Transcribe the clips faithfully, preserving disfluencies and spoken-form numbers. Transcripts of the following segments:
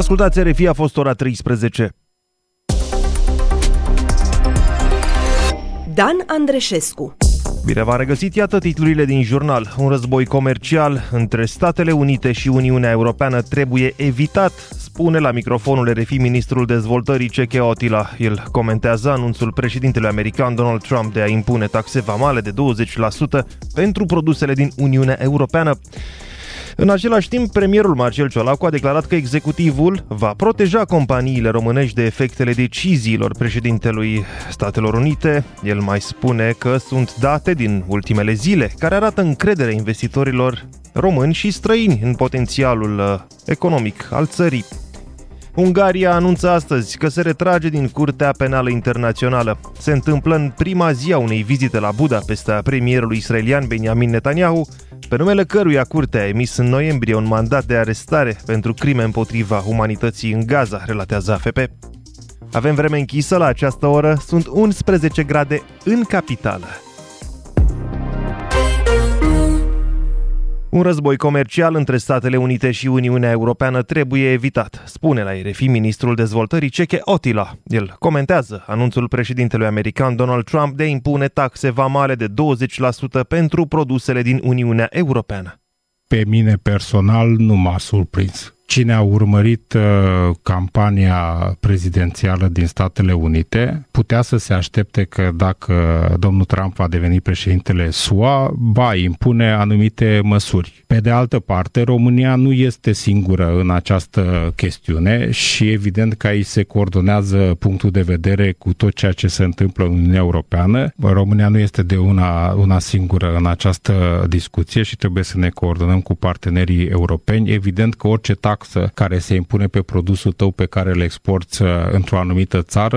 Ascultați R F I, a fost ora treisprezece. Dan Andreșescu. Bine v-am regăsit, iată titlurile din jurnal. Un război comercial între Statele Unite și Uniunea Europeană trebuie evitat, spune la microfonul R F I ministrul dezvoltării Ceke Otila. El comentează anunțul președintelui american Donald Trump de a impune taxe vamale de douăzeci la sută pentru produsele din Uniunea Europeană. În același timp, premierul Marcel Ciolacu a declarat că executivul va proteja companiile românești de efectele deciziilor președintelui Statelor Unite. El mai spune că sunt date din ultimele zile care arată încrederea investitorilor români și străini în potențialul economic al țării. Ungaria anunță astăzi că se retrage din Curtea Penală Internațională. Se întâmplă în prima zi a unei vizite la Budapesta a premierului israelian Benjamin Netanyahu, pe numele căruia curtea a emis în noiembrie un mandat de arestare pentru crime împotriva umanității în Gaza, relatează A F P. Avem vreme închisă la această oră, sunt unsprezece grade în capitală. Un război comercial între Statele Unite și Uniunea Europeană trebuie evitat, spune la R F I ministrul dezvoltării Ceke Otila. El comentează anunțul președintelui american Donald Trump de a impune taxe vamale de douăzeci la sută pentru produsele din Uniunea Europeană. Pe mine personal nu m-a surprins. Cine a urmărit uh, campania prezidențială din Statele Unite putea să se aștepte că dacă domnul Trump va deveni președintele S U A, va impune anumite măsuri. Pe de altă parte, România nu este singură în această chestiune și evident că aici se coordonează punctul de vedere cu tot ceea ce se întâmplă în Uniunea Europeană. România nu este de una, una singură în această discuție și trebuie să ne coordonăm cu partenerii europeni. Evident că orice taxă care se impune pe produsul tău pe care îl exporți într-o anumită țară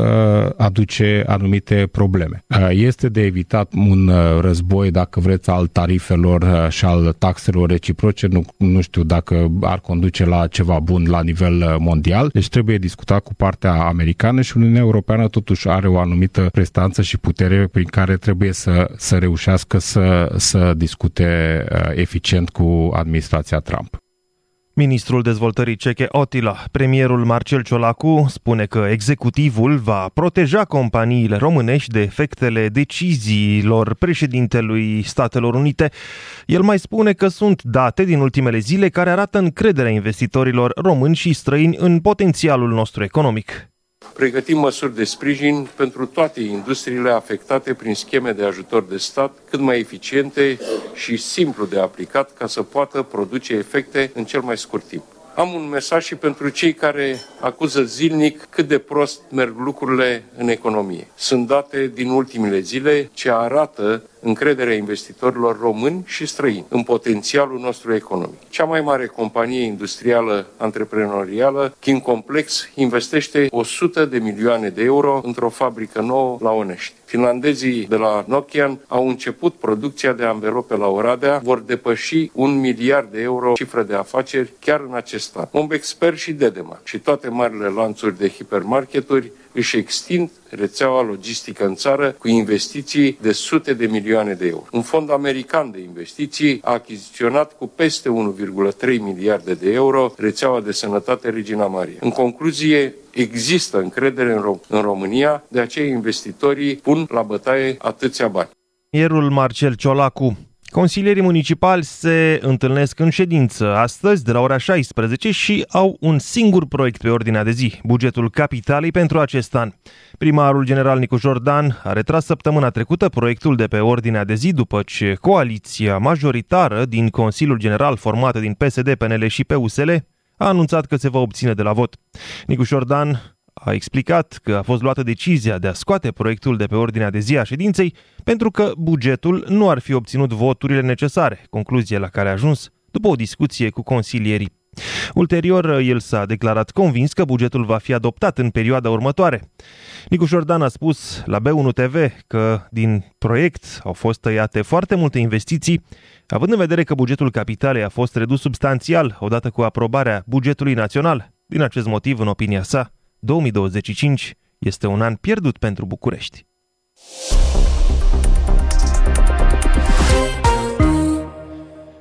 aduce anumite probleme. Este de evitat un război, dacă vreți, al tarifelor și al taxelor reciproce. Nu, nu știu dacă ar conduce la ceva bun la nivel mondial. Deci trebuie discutat cu partea americană și Uniunea Europeană totuși are o anumită prestanță și putere prin care trebuie să, să reușească să, să discute eficient cu administrația Trump. Ministrul dezvoltării Ceke Otila, premierul Marcel Ciolacu, spune că executivul va proteja companiile românești de efectele deciziilor președintelui Statelor Unite. El mai spune că sunt date din ultimele zile care arată încrederea investitorilor români și străini în potențialul nostru economic. Pregătim măsuri de sprijin pentru toate industriile afectate prin scheme de ajutor de stat cât mai eficiente și simplu de aplicat ca să poată produce efecte în cel mai scurt timp. Am un mesaj și pentru cei care acuză zilnic cât de prost merg lucrurile în economie. Sunt date din ultimele zile ce arată încrederea investitorilor români și străini în potențialul nostru economic. Cea mai mare companie industrială antreprenorială, King Complex, investește o sută de milioane de euro într-o fabrică nouă la Onești. Finlandezii de la Nokian au început producția de anvelope la Oradea, vor depăși un miliard de euro cifră de afaceri chiar în acest an. Mombexper și Dedeman și toate marile lanțuri de hipermarketuri își extind rețeaua logistică în țară cu investiții de sute de milioane de euro. Un fond american de investiții a achiziționat cu peste unu virgulă trei miliarde de euro rețeaua de sănătate Regina Maria. În concluzie, există încredere în, Rom- în România, de aceea investitorii pun la bătaie atâția bani. Premierul Marcel Ciolacu. Consilierii municipali se întâlnesc în ședință astăzi de la ora șaisprezece și au un singur proiect pe ordinea de zi, bugetul capitalei pentru acest an. Primarul general Nicu Jordan a retras săptămâna trecută proiectul de pe ordinea de zi după ce coaliția majoritară din Consiliul General formată din P S D, P N L și P U S L a anunțat că se va obține de la vot. Nicu Jordan a explicat că a fost luată decizia de a scoate proiectul de pe ordinea de zi a ședinței pentru că bugetul nu ar fi obținut voturile necesare, concluzie la care a ajuns după o discuție cu consilierii. Ulterior, el s-a declarat convins că bugetul va fi adoptat în perioada următoare. Nicu Jordan a spus la B unu T V că din proiect au fost tăiate foarte multe investiții, având în vedere că bugetul capitalei a fost redus substanțial odată cu aprobarea bugetului național. Din acest motiv, în opinia sa, două mii douăzeci și cinci este un an pierdut pentru București.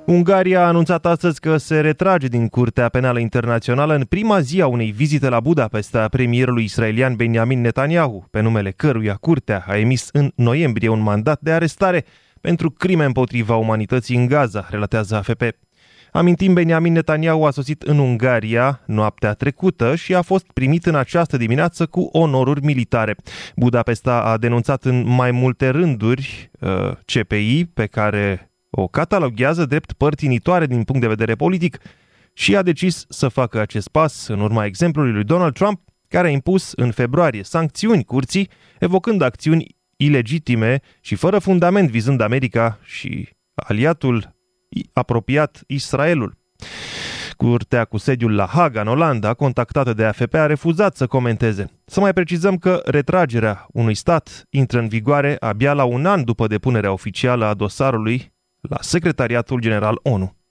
Ungaria a anunțat astăzi că se retrage din Curtea Penală Internațională în prima zi a unei vizite la Budapesta a premierului israelian Benjamin Netanyahu, pe numele căruia curtea a emis în noiembrie un mandat de arestare pentru crime împotriva umanității în Gaza, relatează A F P. Amintim, Benjamin Netanyahu a sosit în Ungaria noaptea trecută și a fost primit în această dimineață cu onoruri militare. Budapesta a denunțat în mai multe rânduri uh, C P I, pe care o cataloghează drept părtinitoare din punct de vedere politic, și a decis să facă acest pas în urma exemplului lui Donald Trump, care a impus în februarie sancțiuni curții, evocând acțiuni ilegitime și fără fundament vizând America și aliatul apropiat Israelul. Curtea cu sediul la Haga, în Olanda, contactată de A F P, a refuzat să comenteze. Să mai precizăm că retragerea unui stat intră în vigoare abia la un an după depunerea oficială a dosarului la Secretariatul General O N U.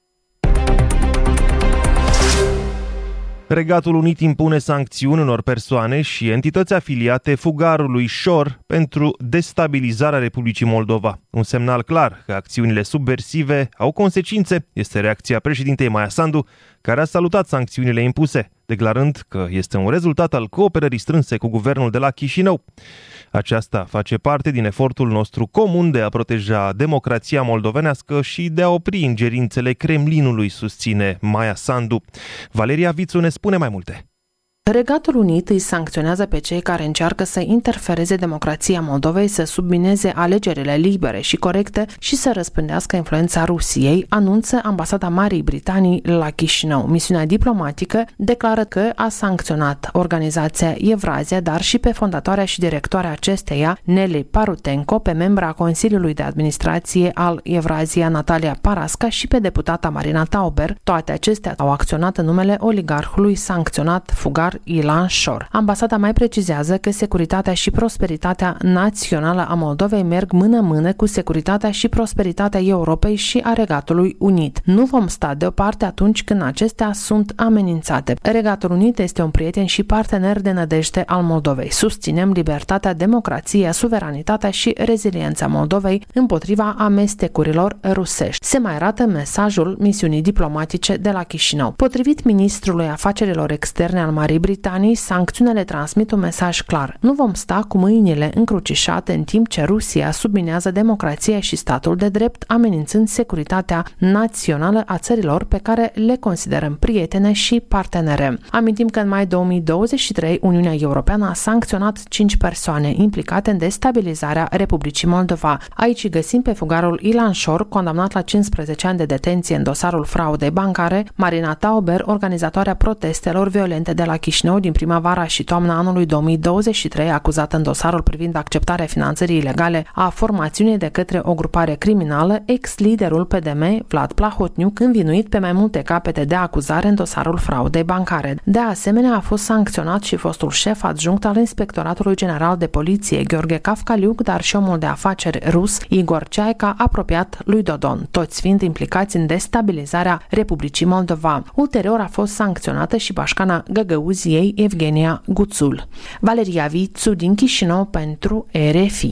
Regatul Unit impune sancțiuni unor persoane și entități afiliate fugarului Shor pentru destabilizarea Republicii Moldova. Un semnal clar că acțiunile subversive au consecințe este reacția președintei Maia Sandu, care a salutat sancțiunile impuse, declarând că este un rezultat al cooperării strânse cu guvernul de la Chișinău. Aceasta face parte din efortul nostru comun de a proteja democrația moldovenească și de a opri ingerințele Kremlinului, susține Maia Sandu. Valeria Vițu ne spune mai multe. Regatul Unit îi sancționează pe cei care încearcă să interfereze democrația Moldovei, să submineze alegerile libere și corecte și să răspândească influența Rusiei, anunță Ambasada Marii Britanii la Chișinău. Misiunea diplomatică declară că a sancționat organizația Evrazia, dar și pe fondatoarea și directoarea acesteia, Nelly Parutenko, pe membra Consiliului de Administrație al Evrazia, Natalia Parasca, și pe deputata Marina Tauber. Toate acestea au acționat în numele oligarhului sancționat fugar Ilan Shor. Ambasada mai precizează că securitatea și prosperitatea națională a Moldovei merg mână-mână cu securitatea și prosperitatea Europei și a Regatului Unit. Nu vom sta deoparte atunci când acestea sunt amenințate. Regatul Unit este un prieten și partener de nădejde al Moldovei. Susținem libertatea, democrația, suveranitatea și reziliența Moldovei împotriva amestecurilor rusești. Se mai arată mesajul misiunii diplomatice de la Chișinău. Potrivit ministrului afacerilor externe al Marii Britanii, sancțiunile transmit un mesaj clar. Nu vom sta cu mâinile încrucișate în timp ce Rusia subminează democrația și statul de drept, amenințând securitatea națională a țărilor pe care le considerăm prietene și partenere. Amintim că în mai două mii douăzeci și trei Uniunea Europeană a sancționat cinci persoane implicate în destabilizarea Republicii Moldova. Aici găsim pe fugarul Ilan Shor, condamnat la cincisprezece ani de detenție în dosarul fraudei bancare, Marina Tauber, organizatoarea protestelor violente de la Chișinău din primăvara și toamna anului două mii douăzeci și trei, acuzată în dosarul privind acceptarea finanțării ilegale a formațiunii de către o grupare criminală, ex-liderul P D M, Vlad Plahotniuc, învinuit pe mai multe capete de acuzare în dosarul fraudei bancare. De asemenea, a fost sancționat și fostul șef adjunct al Inspectoratului General de Poliție, Gheorghe Cafcaliuc, dar și omul de afaceri rus, Igor Ceaica, apropiat lui Dodon, toți fiind implicați în destabilizarea Republicii Moldova. Ulterior a fost sancționată și bașcana Găgăuziei, Evgenia Guțul. Valeria Vițu din Chișinău pentru R F I.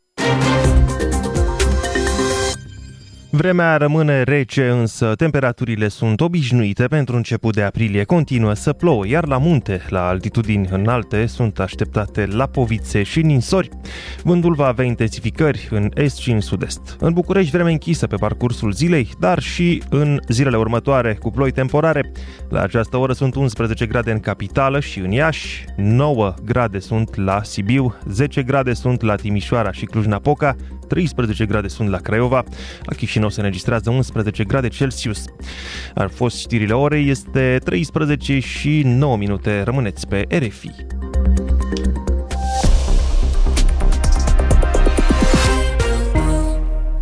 Vremea rămâne rece, însă temperaturile sunt obișnuite pentru început de aprilie. Continuă să plouă, iar la munte, la altitudini înalte, sunt așteptate lapovițe și ninsori. Vântul va avea intensificări în est și în sud-est. În București, vreme închisă pe parcursul zilei, dar și în zilele următoare, cu ploi temporare. La această oră sunt unsprezece grade în capitală și în Iași, nouă grade sunt la Sibiu, zece grade sunt la Timișoara și Cluj-Napoca, treisprezece grade sunt la Craiova, la Chișinău se înregistrează unsprezece grade Celsius. Ar fost știrile orei, este treisprezece și nouă minute. Rămâneți pe R F I.